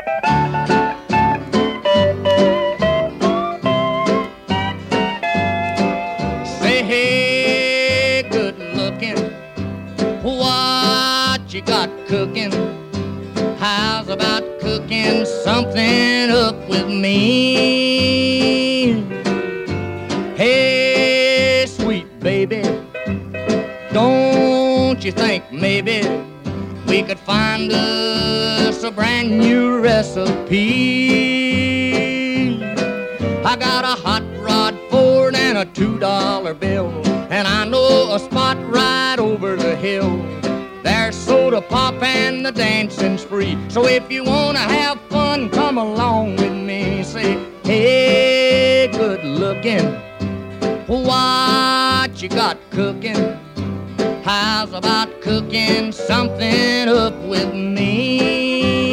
Say, hey, good looking, what you got cooking? How's about cooking something up with me? Hey, sweet baby, don't you think maybe we could find us a brand new recipe? I got a hot rod Ford and a $2 bill, and I know a spot right over the hill. There's soda pop and the dancing's free. So if you wanna have fun, come along with me. Say, hey, good looking, what you got cooking? How's about cooking something up with me?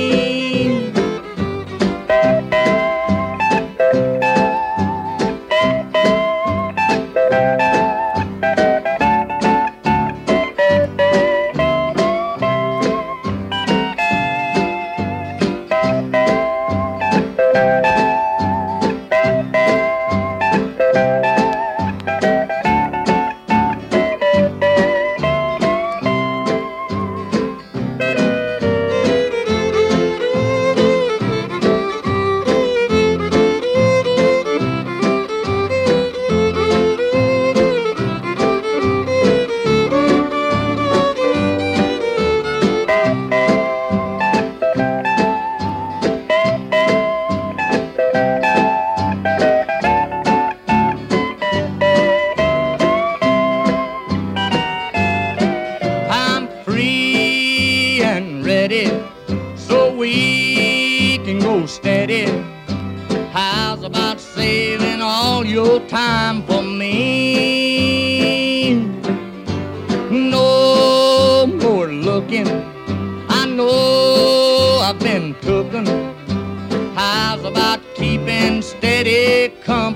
So we can go steady. How's about saving all your time for me? No more looking, I know I've been tooken. How's about keeping steady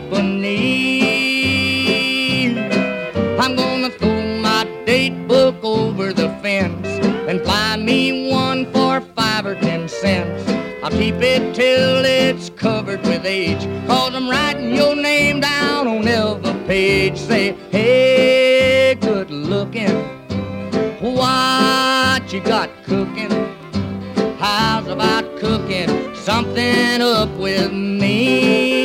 company? I'm gonna throw my date book over the fence and buy me one for 5 or 10 cents. I'll keep it till it's covered with age, 'cause I'm writing your name down on every page. Say, hey, good looking, what you got cooking? How's about cooking something up with me?